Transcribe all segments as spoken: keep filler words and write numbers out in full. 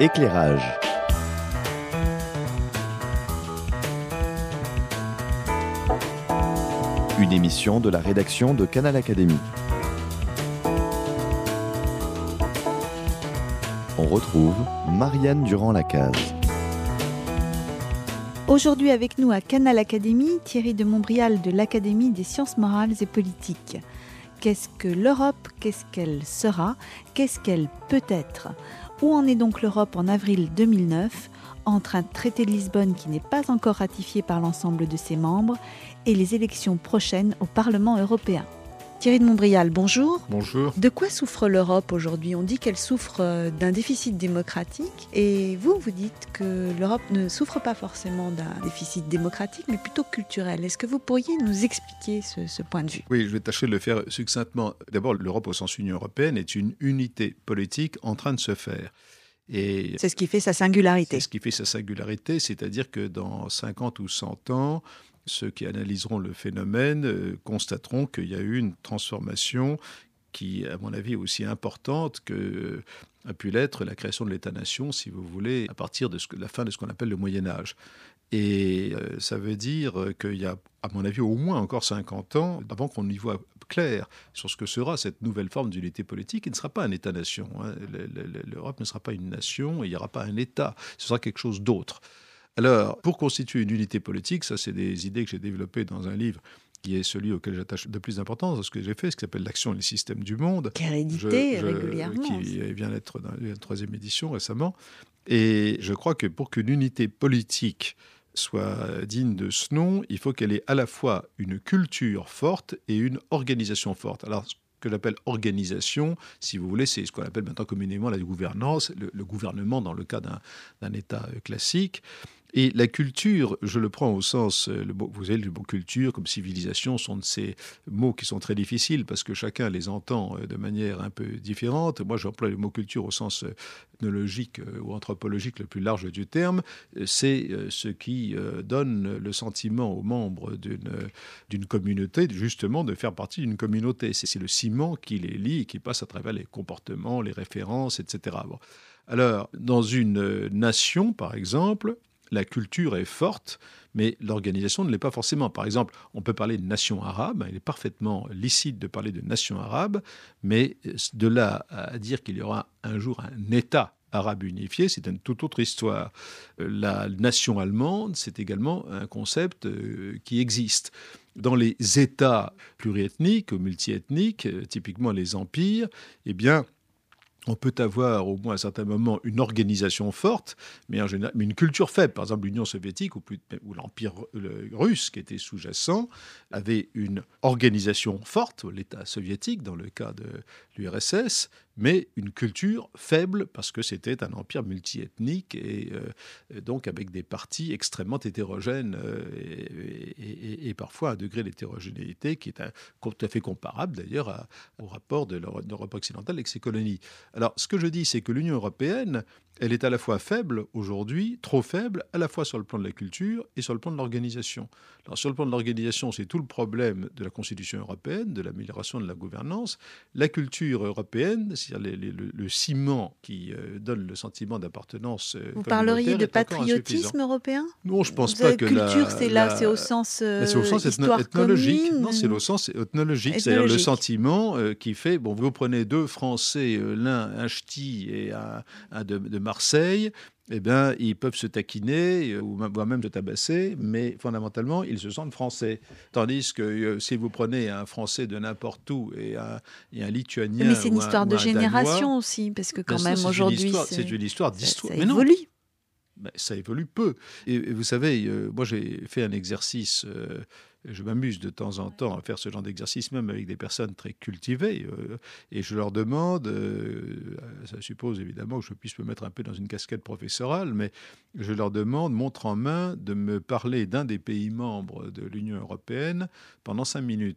Éclairage. Une émission de la rédaction de Canal Académie. On retrouve Marianne Durand-Lacaze. Aujourd'hui avec nous à Canal Académie, Thierry de Montbrial de l'Académie des sciences morales et politiques. Qu'est-ce que l'Europe ? Qu'est-ce qu'elle sera ? Qu'est-ce qu'elle peut être ? Où en est donc l'Europe en avril deux mille neuf, entre un traité de Lisbonne qui n'est pas encore ratifié par l'ensemble de ses membres et les élections prochaines au Parlement européen ? Thierry de Montbrial, bonjour. Bonjour. De quoi souffre l'Europe aujourd'hui ? On dit qu'elle souffre d'un déficit démocratique et vous, vous dites que l'Europe ne souffre pas forcément d'un déficit démocratique, mais plutôt culturel. Est-ce que vous pourriez nous expliquer ce, ce point de vue ? Oui, je vais tâcher de le faire succinctement. D'abord, l'Europe au sens Union européenne est une unité politique en train de se faire. Et c'est ce qui fait sa singularité. C'est ce qui fait sa singularité, c'est-à-dire que dans cinquante ou cent ans, ceux qui analyseront le phénomène euh, constateront qu'il y a eu une transformation qui, à mon avis, est aussi importante que euh, a pu l'être la création de l'État-nation, si vous voulez, à partir de, ce que, de la fin de ce qu'on appelle le Moyen-Âge. Et euh, ça veut dire qu'il y a, à mon avis, au moins encore cinquante ans, avant qu'on y voit clair sur ce que sera cette nouvelle forme d'unité politique, il ne sera pas un État-nation. Hein. L'Europe ne sera pas une nation, il n'y aura pas un État, ce sera quelque chose d'autre. Alors, pour constituer une unité politique, ça c'est des idées que j'ai développées dans un livre qui est celui auquel j'attache de plus d'importance, ce que j'ai fait, ce qui s'appelle L'action et les systèmes du monde. Qui est réédité régulièrement. Qui vient d'être dans la troisième édition récemment. Et je crois que pour qu'une unité politique soit digne de ce nom, il faut qu'elle ait à la fois une culture forte et une organisation forte. Alors, ce que j'appelle organisation, si vous voulez, c'est ce qu'on appelle maintenant communément la gouvernance, le, le gouvernement dans le cas d'un, d'un État classique. Et la culture, je le prends au sens, le mot, vous savez, le mot culture comme civilisation sont de ces mots qui sont très difficiles parce que chacun les entend de manière un peu différente. Moi, j'emploie le mot culture au sens ethnologique ou anthropologique le plus large du terme. C'est ce qui donne le sentiment aux membres d'une, d'une communauté, justement, de faire partie d'une communauté. C'est, c'est le ciment qui les lie et qui passe à travers les comportements, les références, et cetera. Bon. Alors, dans une nation, par exemple, la culture est forte, mais l'organisation ne l'est pas forcément. Par exemple, on peut parler de nation arabe, il est parfaitement licite de parler de nation arabe, mais de là à dire qu'il y aura un jour un État arabe unifié, c'est une toute autre histoire. La nation allemande, c'est également un concept qui existe. Dans les États pluriethniques ou multiethniques, typiquement les empires, eh bien, on peut avoir au moins à un certain moment une organisation forte, mais, en général, mais une culture faible. Par exemple, l'Union soviétique ou, plus, ou l'Empire russe, qui était sous-jacent, avait une organisation forte, l'État soviétique dans le cas de l'U R S S, mais une culture faible parce que c'était un empire multiethnique et euh, donc avec des partis extrêmement hétérogènes euh, et, et, et parfois un degré d'hétérogénéité qui est un, tout à fait comparable d'ailleurs à, au rapport de l'Europe, de l'Europe occidentale avec ses colonies. Alors ce que je dis, c'est que l'Union européenne, elle est à la fois faible aujourd'hui, trop faible, à la fois sur le plan de la culture et sur le plan de l'organisation. Alors sur le plan de l'organisation, c'est tout le problème de la Constitution européenne, de l'amélioration de la gouvernance. La culture européenne, c'est-à-dire les, les, le, le ciment qui euh, donne le sentiment d'appartenance euh, Vous parleriez de patriotisme européen ? Non, je ne pense Vous pas avez que culture, la... c'est là, la, c'est au sens euh, c'est au sens histoire ethnologique. commune. Non, c'est au sens ethnologique. ethnologique. C'est-à-dire le sentiment euh, qui fait... Bon, vous prenez deux Français, euh, l'un un ch'ti et un, un de, de Marseille... Eh bien, ils peuvent se taquiner, ou même se tabasser, mais fondamentalement, ils se sentent français. Tandis que euh, si vous prenez un Français de n'importe où et un, et un Lituanien mais c'est une ou histoire un, de ou un génération Danois, aussi, parce que quand ben même ça, c'est aujourd'hui, une histoire, c'est... c'est une histoire d'histoire. Ça, ça mais évolue. Non. Ben, ça évolue peu. Et, et vous savez, euh, moi j'ai fait un exercice, euh, je m'amuse de temps en temps à faire ce genre d'exercice, même avec des personnes très cultivées, euh, et je leur demande, euh, ça suppose évidemment que je puisse me mettre un peu dans une casquette professorale, mais je leur demande, montre en main, de me parler d'un des pays membres de l'Union européenne pendant cinq minutes.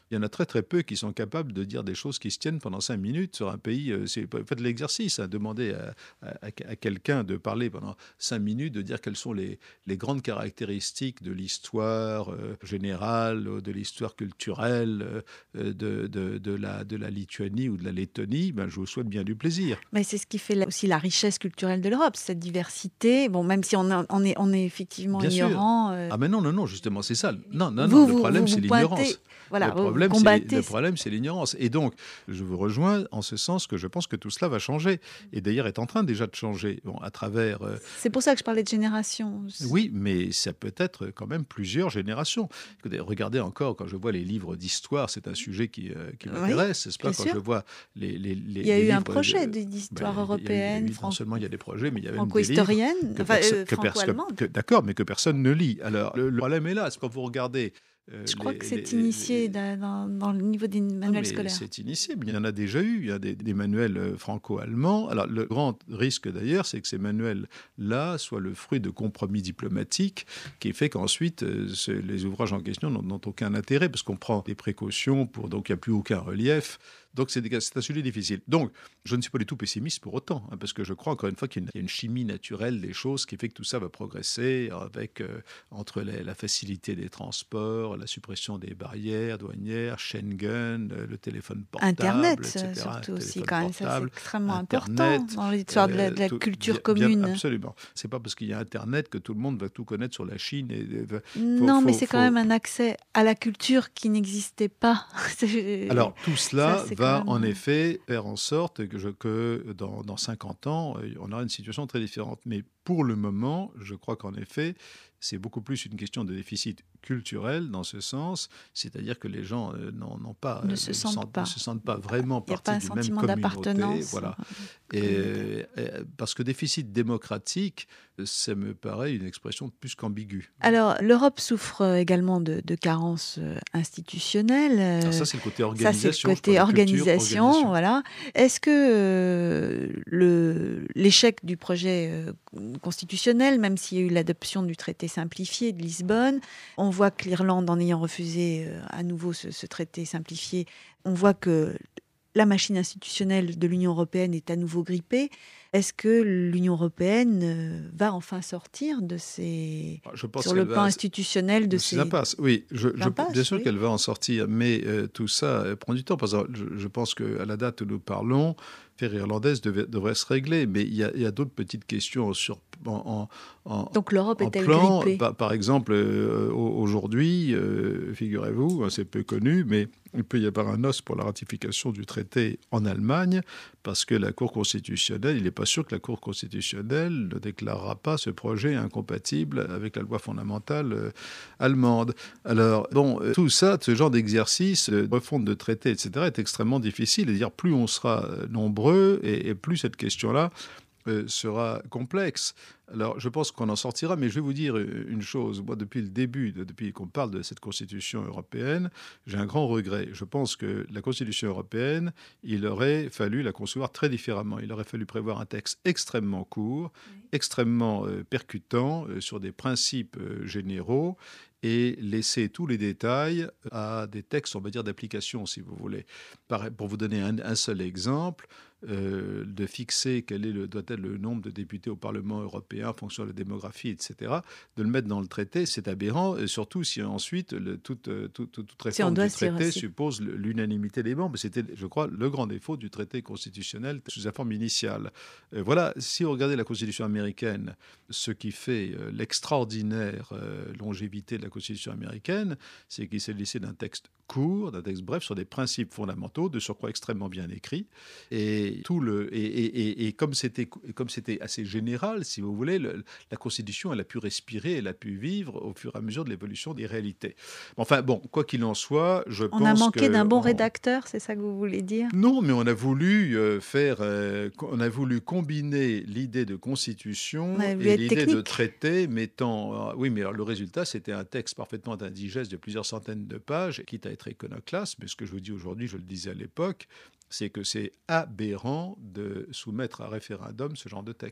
Il y en a très très peu qui sont capables de dire des choses qui se tiennent pendant cinq minutes sur un pays. Euh, c'est, faites l'exercice, hein, demandez à, à, à quelqu'un de parler pendant cinq minutes, de dire quelles sont les, les grandes caractéristiques de l'histoire euh, générale, de l'histoire culturelle euh, de, de, de, la, de la Lituanie ou de la Lettonie. Ben, je vous souhaite bien du plaisir. Mais c'est ce qui fait aussi la richesse culturelle de l'Europe, cette diversité. Bon, même si on, a, on, est, on est effectivement bien ignorant. Euh... Ah mais non, non, non, justement, c'est ça. Non, non, vous, non. Vous, le problème, vous, c'est vous l'ignorance. Pointez, voilà, le, problème, vous c'est, le problème, c'est l'ignorance. Et donc, je vous rejoins en ce sens que je pense que tout cela va changer. Et d'ailleurs, est en train déjà de changer. Bon, à travers... Euh... C'est pour ça que je parlais de génération. Oui, mais ça peut être quand même plusieurs générations. Regardez encore, quand je vois les livres d'histoire, c'est un sujet qui, euh, qui m'intéresse, oui, n'est-ce pas? Quand sûr. je vois les, les, les Il y a les eu livres un projet de, d'histoire ben, européenne. Il y a eu, non seulement il y a des projets, mais il y a même des franco-historienne, livres que enfin, perso- euh, que franco-allemande. que, d'accord, mais que personne ne lit. Alors, le, le problème est là, c'est quand vous regardez... Euh, je crois les, que c'est les, initié les... dans, dans le niveau des manuels non, scolaires. C'est initié, mais il y en a déjà eu. Il y a des, des manuels franco-allemands. Alors, le grand risque d'ailleurs, c'est que ces manuels-là soient le fruit de compromis diplomatiques qui fait qu'ensuite, euh, les ouvrages en question n'ont, n'ont aucun intérêt parce qu'on prend des précautions pour donc il n'y a plus aucun relief. Donc, c'est, des, c'est un sujet difficile. Donc, je ne suis pas du tout pessimiste pour autant, hein, parce que je crois, encore une fois, qu'il y a une, il y a une chimie naturelle des choses qui fait que tout ça va progresser avec, euh, entre les, la facilité des transports, la suppression des barrières douanières, Schengen, euh, le téléphone portable, Internet, et cetera. Surtout aussi, quand même, ça, c'est extrêmement Internet, important dans l'histoire euh, de la, de la tout, culture bien, commune. Bien, absolument. C'est pas parce qu'il y a Internet que tout le monde va tout connaître sur la Chine. Et, et, faut, non, faut, mais c'est faut... quand même un accès à la culture qui n'existait pas. Alors, tout cela ça, va même... en effet faire en sorte que, je, que dans, dans cinquante ans, on aura une situation très différente. Mais pour le moment, je crois qu'en effet, c'est beaucoup plus une question de déficit culturel dans ce sens, c'est-à-dire que les gens euh, n'en, n'ont pas, ne, euh, se, ne, sentent sentent, pas. ne se sentent pas vraiment Il y a partie pas un d'une même sentiment communauté. d'appartenance. Voilà. Et, et, parce que déficit démocratique, ça me paraît une expression plus qu'ambiguë. Alors, l'Europe souffre également de, de carences institutionnelles. Alors ça, c'est le côté organisation. Ça, c'est le côté organisation, organisation, voilà. Est-ce que euh, le, l'échec du projet euh, constitutionnel, même s'il y a eu l'adoption du traité simplifié de Lisbonne, on voit que l'Irlande, en ayant refusé euh, à nouveau ce, ce traité simplifié, on voit que la machine institutionnelle de l'Union européenne est à nouveau grippée. Est-ce que l'Union européenne va enfin sortir de ces... Je pense sur le plan va... institutionnel de ces... Impasse. Oui, je, je, Impasse, bien sûr oui. qu'elle va en sortir, mais euh, tout ça euh, prend du temps. Parce que je, je pense qu'à la date où nous parlons, l'affaire irlandaise devait, devrait se régler, mais il y a, il y a d'autres petites questions sur... En, en, Donc l'Europe en est-elle plan, grippée? par, par exemple, euh, aujourd'hui, euh, figurez-vous, c'est peu connu, mais il peut y avoir un os pour la ratification du traité en Allemagne, parce que la Cour constitutionnelle, il n'est pas sûr que la Cour constitutionnelle ne déclarera pas ce projet incompatible avec la loi fondamentale euh, allemande. Alors, bon, euh, tout ça, ce genre d'exercice, de refonte de traité, et cetera, est extrêmement difficile. C'est-à-dire, plus on sera nombreux, et, et plus cette question-là euh, sera complexe. Alors, je pense qu'on en sortira, mais je vais vous dire une chose. Moi, depuis le début, depuis qu'on parle de cette Constitution européenne, j'ai un grand regret. Je pense que la Constitution européenne, il aurait fallu la concevoir très différemment. Il aurait fallu prévoir un texte extrêmement court, oui. extrêmement euh, percutant, euh, sur des principes euh, généraux, et laisser tous les détails à des textes, on va dire, d'application, si vous voulez. Par, pour vous donner un, un seul exemple, euh, de fixer quel est le, doit être le nombre de députés au Parlement européen en fonction de la démographie, et cetera, de le mettre dans le traité, c'est aberrant, et surtout si ensuite le, toute, toute, toute réforme si du traité suppose l'unanimité des membres. C'était, je crois, le grand défaut du traité constitutionnel sous sa forme initiale. Euh, voilà, si vous regardez la Constitution américaine, ce qui fait euh, l'extraordinaire euh, longévité de la Constitution américaine, c'est qu'il s'est laissé d'un texte court, d'un texte bref, sur des principes fondamentaux, de surcroît extrêmement bien écrits. Et, tout le, et, et, et, et comme, c'était, comme c'était assez général, si vous voulez, le, la Constitution, elle a pu respirer, elle a pu vivre au fur et à mesure de l'évolution des réalités. Enfin, bon, quoi qu'il en soit, je on pense que... On a manqué d'un bon on... rédacteur, c'est ça que vous voulez dire? Non, mais on a voulu euh, faire... Euh, on a voulu combiner l'idée de Constitution et l'idée technique. de traité, mettant... Euh, oui, mais alors, le résultat, c'était un texte parfaitement indigeste de plusieurs centaines de pages, quitte à être iconoclaste, mais ce que je vous dis aujourd'hui, je le disais à l'époque, c'est que c'est aberrant de soumettre à référendum ce genre de texte.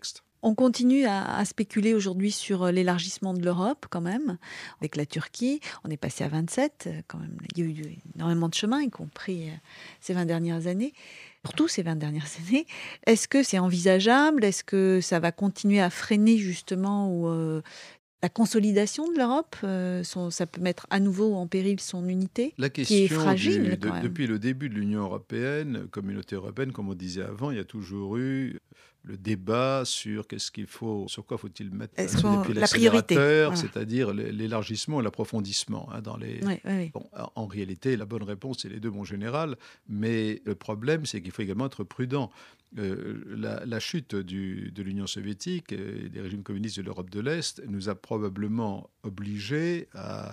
On continue à, à spéculer aujourd'hui sur l'élargissement de l'Europe quand même, avec la Turquie. On est passé à vingt-sept, quand même. Il y a eu énormément de chemin, y compris ces vingt dernières années. Surtout ces vingt dernières années. Est-ce que c'est envisageable ? Est-ce que ça va continuer à freiner justement ou, euh, la consolidation de l'Europe, euh, son, ça peut mettre à nouveau en péril son unité, La question qui est fragile du, quand de, même. Depuis le début de l'Union européenne, communauté européenne, comme on disait avant, il y a toujours eu le débat sur qu'est-ce qu'il faut, sur quoi faut-il mettre Est-ce sur les pieds l'accélérateur, voilà. C'est-à-dire l'élargissement et l'approfondissement. Hein, dans les... oui, oui, oui. Bon, en réalité, la bonne réponse, c'est les deux, mon général. Mais le problème, c'est qu'il faut également être prudent. Euh, la, la chute du, de l'Union soviétique et des régimes communistes de l'Europe de l'Est nous a probablement obligés à,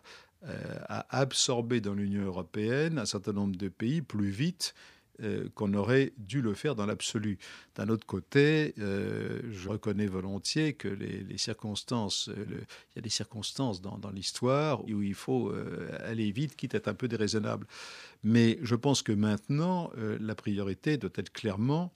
à absorber dans l'Union européenne un certain nombre de pays plus vite euh, qu'on aurait dû le faire dans l'absolu. D'un autre côté, euh, je reconnais volontiers que les, les circonstances, le, il y a des circonstances dans, dans l'histoire où il faut euh, aller vite, quitte à être un peu déraisonnable. Mais je pense que maintenant, euh, la priorité doit être clairement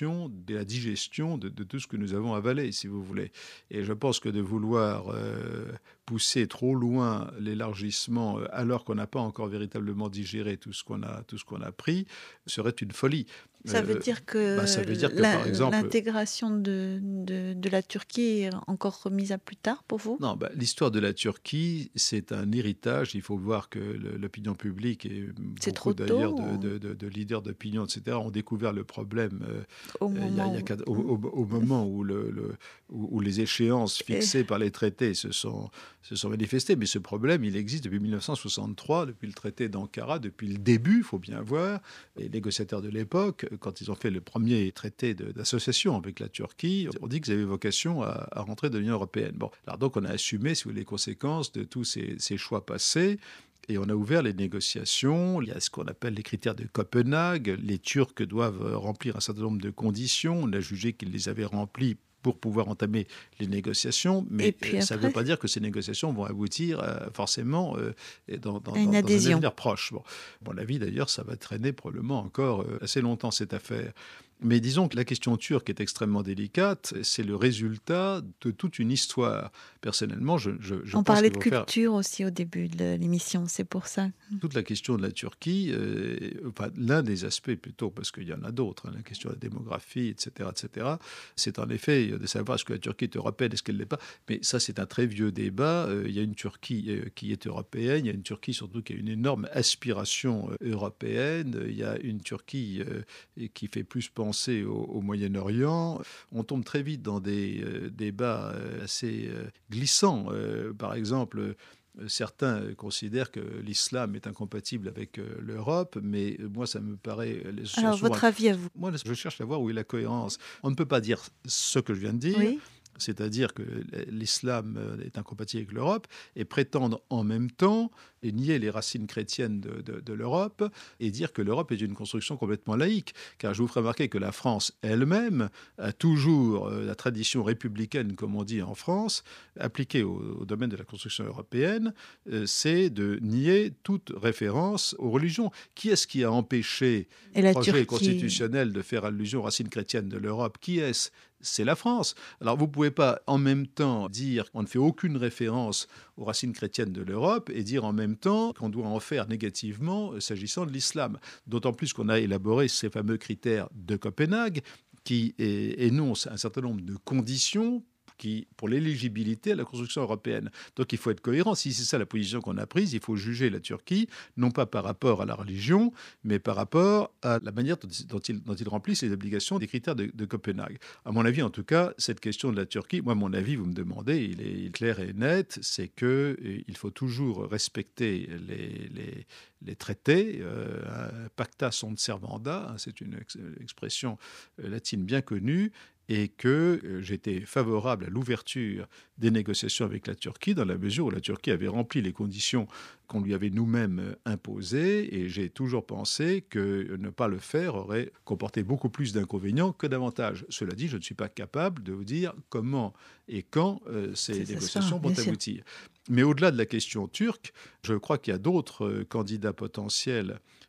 de la digestion de, de tout ce que nous avons avalé, si vous voulez. Et je pense que de vouloir euh, pousser trop loin l'élargissement euh, alors qu'on n'a pas encore véritablement digéré tout ce qu'on a, tout ce qu'on a pris serait une folie. Ça veut dire que, bah, ça veut dire que la, par exemple, l'intégration de, de, de la Turquie est encore remise à plus tard pour vous ? Non, bah, l'histoire de la Turquie, c'est un héritage. Il faut voir que le, l'opinion publique et c'est beaucoup trop d'ailleurs tôt, de, de, de, de leaders d'opinion, et cetera, ont découvert le problème euh, au, moment il y a, il y a, au, au, au moment où, le, le, où, où les échéances fixées et... par les traités se sont, se sont manifestées. Mais ce problème, il existe depuis mille neuf cent soixante-trois, depuis le traité d'Ankara, depuis le début, il faut bien voir. Les négociateurs de l'époque, quand ils ont fait le premier traité de, d'association avec la Turquie, on dit qu'ils avaient vocation à, à rentrer dans l'Union européenne. Bon, alors donc on a assumé, si vous voulez, les conséquences de tous ces, ces choix passés. Et on a ouvert les négociations. Il y a ce qu'on appelle les critères de Copenhague. Les Turcs doivent remplir un certain nombre de conditions. On a jugé qu'ils les avaient remplies pour pouvoir entamer les négociations, mais ça ne veut pas dire que ces négociations vont aboutir euh, forcément euh, dans, dans, une dans, adhésion. dans un avenir proche. Bon, à mon avis, d'ailleurs, ça va traîner probablement encore euh, assez longtemps, cette affaire. Mais disons que la question turque est extrêmement délicate. C'est le résultat de toute une histoire. Personnellement, je, je, je On pense parlait de culture faire... aussi au début de l'émission, c'est pour ça. Toute la question de la Turquie, euh, enfin, l'un des aspects plutôt, parce qu'il y en a d'autres, hein, la question de la démographie, et cetera, et cetera, c'est en effet de savoir est-ce que la Turquie est européenne, est-ce qu'elle ne l'est pas. Mais ça, c'est un très vieux débat. Euh, il y a une Turquie euh, qui est européenne, il y a une Turquie surtout qui a une énorme aspiration euh, européenne, il y a une Turquie euh, qui fait plus penser Au, au Moyen-Orient. On tombe très vite dans des euh, débats euh, assez euh, glissants. Euh, par exemple, euh, certains considèrent que l'islam est incompatible avec euh, l'Europe, mais moi, ça me paraît... Alors, souvent, votre avis à vous ? Moi, je cherche à voir où est la cohérence. On ne peut pas dire ce que je viens de dire. Oui. C'est-à-dire que l'islam est incompatible avec l'Europe, et prétendre en même temps et nier les racines chrétiennes de, de, de l'Europe et dire que l'Europe est une construction complètement laïque. Car je vous ferai remarquer que la France elle-même a toujours la tradition républicaine, comme on dit en France, appliquée au, au domaine de la construction européenne, c'est de nier toute référence aux religions. Qui est-ce qui a empêché le projet Turquie... constitutionnel de faire allusion aux racines chrétiennes de l'Europe ? Qui est-ce ? C'est la France. Alors vous ne pouvez pas en même temps dire qu'on ne fait aucune référence aux racines chrétiennes de l'Europe et dire en même temps qu'on doit en faire négativement s'agissant de l'islam. D'autant plus qu'on a élaboré ces fameux critères de Copenhague qui énoncent un certain nombre de conditions qui, pour l'éligibilité à la construction européenne. Donc il faut être cohérent. Si c'est ça la position qu'on a prise, il faut juger la Turquie, non pas par rapport à la religion, mais par rapport à la manière dont, dont, il, dont il remplissent les obligations des critères de, de Copenhague. À mon avis, en tout cas, cette question de la Turquie, moi, mon avis, vous me demandez, il est clair et net, c'est qu'il faut toujours respecter les, les, les traités. Euh, pacta sunt servanda, c'est une ex- expression latine bien connue, et que j'étais favorable à l'ouverture des négociations avec la Turquie dans la mesure où la Turquie avait rempli les conditions qu'on lui avait nous-mêmes imposées, et j'ai toujours pensé que ne pas le faire aurait comporté beaucoup plus d'inconvénients que d'avantages. Cela dit, je ne suis pas capable de vous dire comment et quand euh, ces c'est négociations vont aboutir. Mais au-delà de la question turque, je crois qu'il y a d'autres candidats potentiels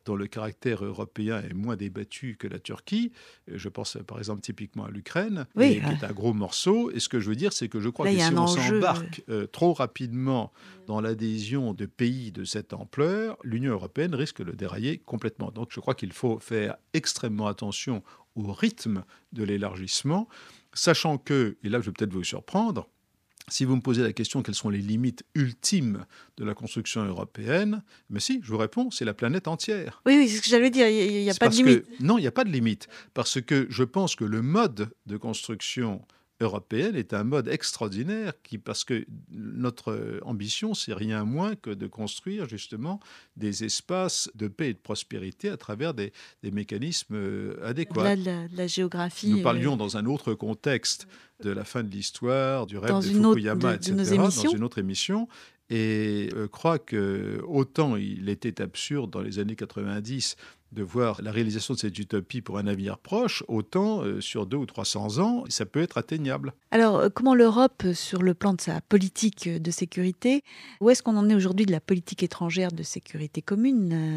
dont le caractère européen est moins débattu que la Turquie. Je pense par exemple typiquement à l'Ukraine, oui, qui est un gros morceau. Et ce que je veux dire, c'est que je crois là, que si on enjeu... s'embarque euh, trop rapidement dans l'adhésion de pays de cette ampleur, l'Union européenne risque de dérailler complètement. Donc je crois qu'il faut faire extrêmement attention au rythme de l'élargissement, sachant que, et là je vais peut-être vous surprendre, si vous me posez la question quelles sont les limites ultimes de la construction européenne, mais si, je vous réponds, c'est la planète entière. Oui, oui, c'est ce que j'allais dire, il n'y a, a pas de limite. Que, non, il n'y a pas de limite, parce que je pense que le mode de construction européenne est un mode extraordinaire qui, parce que notre ambition, c'est rien moins que de construire justement des espaces de paix et de prospérité à travers des, des mécanismes adéquats. Là, de la, de la géographie. Nous parlions euh... dans un autre contexte de la fin de l'histoire, du rêve dans de une Fukuyama, autre, de, et cetera, de nos émissions. Dans une autre émission. Et je crois que autant il était absurde dans les années quatre-vingt-dix de voir la réalisation de cette utopie pour un avenir proche, autant euh, sur deux ou trois cents ans, ça peut être atteignable. Alors, comment l'Europe, sur le plan de sa politique de sécurité, où est-ce qu'on en est aujourd'hui de la politique étrangère de sécurité commune, euh,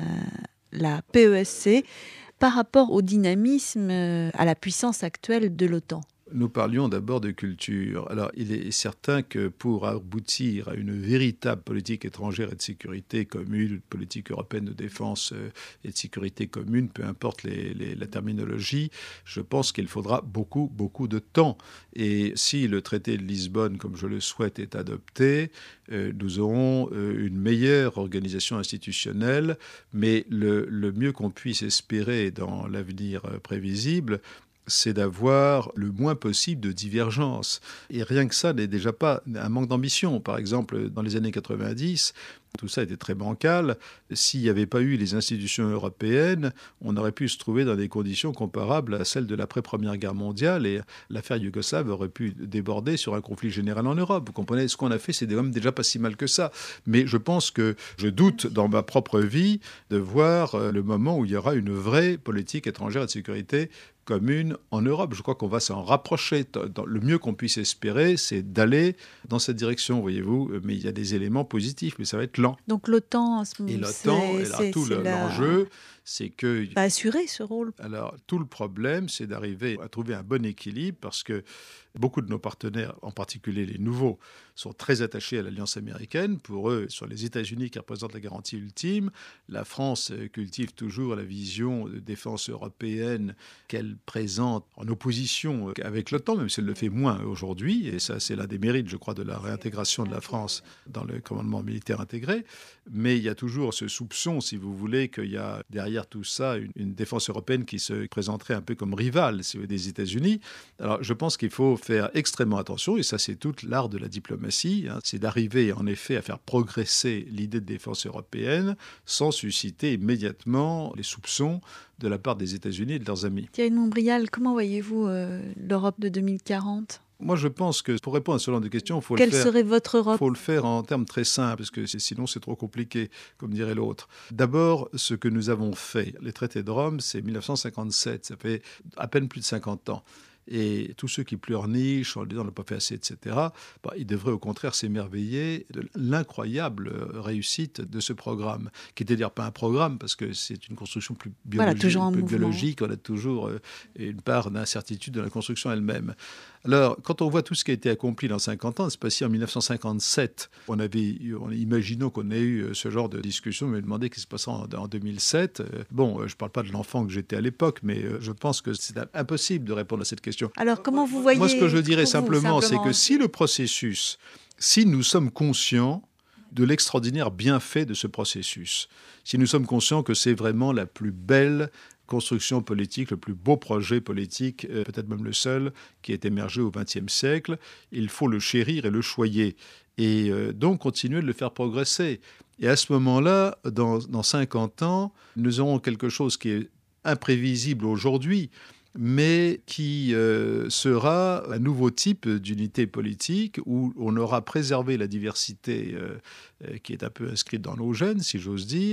la P E S C, par rapport au dynamisme, euh, à la puissance actuelle de l'OTAN ? Nous parlions d'abord de culture. Alors, il est certain que pour aboutir à une véritable politique étrangère et de sécurité commune, une politique européenne de défense et de sécurité commune, peu importe les, les, la terminologie, je pense qu'il faudra beaucoup, beaucoup de temps. Et si le traité de Lisbonne, comme je le souhaite, est adopté, euh, nous aurons euh, une meilleure organisation institutionnelle, mais le, le mieux qu'on puisse espérer dans l'avenir euh, prévisible, c'est d'avoir le moins possible de divergences. Et rien que ça n'est déjà pas un manque d'ambition. Par exemple, dans les années quatre-vingt-dix, tout ça était très bancal. S'il n'y avait pas eu les institutions européennes, on aurait pu se trouver dans des conditions comparables à celles de l'après-première guerre mondiale et l'affaire yougoslave aurait pu déborder sur un conflit général en Europe. Vous comprenez, ce qu'on a fait, c'est même déjà pas si mal que ça. Mais je pense que je doute dans ma propre vie de voir le moment où il y aura une vraie politique étrangère et de sécurité commune en Europe. Je crois qu'on va s'en rapprocher. Le mieux qu'on puisse espérer, c'est d'aller dans cette direction, voyez-vous. Mais il y a des éléments positifs, mais ça va être lent. Donc l'OTAN, en ce moment, et l'OTAN, et là, c'est, tout c'est le, la... l'enjeu, c'est que... va assurer ce rôle. Alors, tout le problème, c'est d'arriver à trouver un bon équilibre parce que beaucoup de nos partenaires, en particulier les nouveaux, sont très attachés à l'alliance américaine. Pour eux, ce sont les États-Unis qui représentent la garantie ultime. La France cultive toujours la vision de défense européenne qu'elle présente en opposition avec l'OTAN, même si elle le fait moins aujourd'hui. Et ça, c'est l'un des mérites, je crois, de la réintégration de la France dans le commandement militaire intégré. Mais il y a toujours ce soupçon, si vous voulez, qu'il y a derrière tout ça une, une défense européenne qui se présenterait un peu comme rivale des États-Unis. Alors, je pense qu'il faut faire extrêmement attention, et ça, c'est tout l'art de la diplomatie, hein, c'est d'arriver, en effet, à faire progresser l'idée de défense européenne sans susciter immédiatement les soupçons de la part des États-Unis et de leurs amis. Thierry de Montbrial, comment voyez-vous euh, l'Europe de deux mille quarante ? Moi, je pense que pour répondre à ce genre de questions, il faut Quelle le faire. serait votre Europe ? faut le faire en termes très simples, parce que c'est, sinon c'est trop compliqué, comme dirait l'autre. D'abord, ce que nous avons fait, les traités de Rome, c'est dix-neuf cent cinquante-sept, ça fait à peine plus de cinquante ans. Et tous ceux qui pleurnichent en disant on n'a pas fait assez, et cetera, bah, ils devraient au contraire s'émerveiller de l'incroyable réussite de ce programme, qui n'était d'ailleurs pas un programme, parce que c'est une construction plus biologique, voilà, plus biologique, on a toujours euh, une part d'incertitude dans la construction elle-même. Alors, quand on voit tout ce qui a été accompli dans cinquante ans, c'est pas si en dix-neuf cent cinquante-sept, on avait, on, imaginons qu'on ait eu ce genre de discussion, mais demandé ce qui se passait en, en deux mille sept. Bon, je ne parle pas de l'enfant que j'étais à l'époque, mais je pense que c'est impossible de répondre à cette question. Alors, comment vous voyez... Moi, ce que je dirais simplement, vous, simplement, c'est que si le processus, si nous sommes conscients de l'extraordinaire bienfait de ce processus, si nous sommes conscients que c'est vraiment la plus belle construction politique, le plus beau projet politique, euh, peut-être même le seul, qui est émergé au vingtième siècle, il faut le chérir et le choyer. Et euh, donc continuer de le faire progresser. Et à ce moment-là, dans, dans cinquante ans, nous aurons quelque chose qui est imprévisible aujourd'hui, mais qui euh, sera un nouveau type d'unité politique où on aura préservé la diversité euh, qui est un peu inscrite dans nos gènes, si j'ose dire,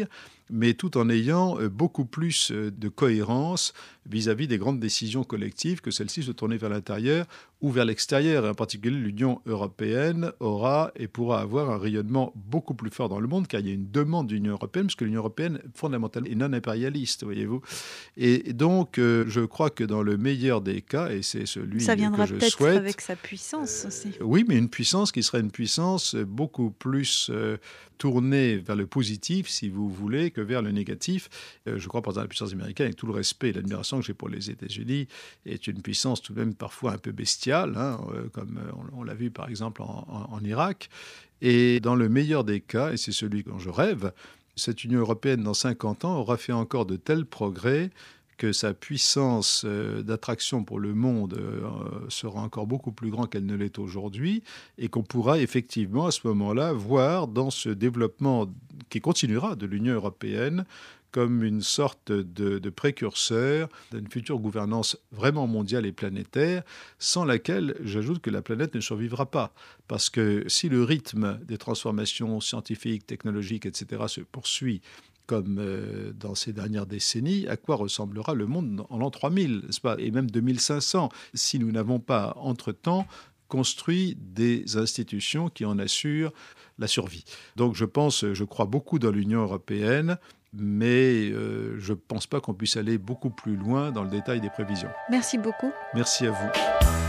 mais tout en ayant beaucoup plus de cohérence vis-à-vis des grandes décisions collectives, que celles-ci se tournaient vers l'intérieur ou vers l'extérieur. Et en particulier, l'Union européenne aura et pourra avoir un rayonnement beaucoup plus fort dans le monde, car il y a une demande de l'Union européenne, parce que l'Union européenne, fondamentalement, est non impérialiste, voyez-vous. Et donc, euh, je crois que dans le meilleur des cas, et c'est celui que je souhaite... Ça viendra peut-être avec sa puissance aussi. Euh, oui, mais une puissance qui serait une puissance beaucoup plus euh, tournée vers le positif, si vous voulez, que vers le négatif. Euh, je crois, par exemple, la puissance américaine, avec tout le respect et l'admiration que j'ai pour les États-Unis, est une puissance tout de même parfois un peu bestiale, hein, euh, comme on, on l'a vu par exemple en, en, en Irak. Et dans le meilleur des cas, et c'est celui dont je rêve, cette Union européenne dans cinquante ans aura fait encore de tels progrès que sa puissance euh, d'attraction pour le monde euh, sera encore beaucoup plus grande qu'elle ne l'est aujourd'hui, et qu'on pourra effectivement à ce moment-là voir dans ce développement qui continuera de l'Union européenne comme une sorte de, de précurseur d'une future gouvernance vraiment mondiale et planétaire, sans laquelle, j'ajoute que la planète ne survivra pas. Parce que si le rythme des transformations scientifiques, technologiques, et cetera se poursuit comme euh, dans ces dernières décennies, à quoi ressemblera le monde en l'an trois mille, n'est-ce pas, et même deux mille cinq cents, si nous n'avons pas, entre-temps, construit des institutions qui en assurent la survie. Donc je pense, je crois beaucoup dans l'Union européenne, mais euh, je ne pense pas qu'on puisse aller beaucoup plus loin dans le détail des prévisions. Merci beaucoup. Merci à vous.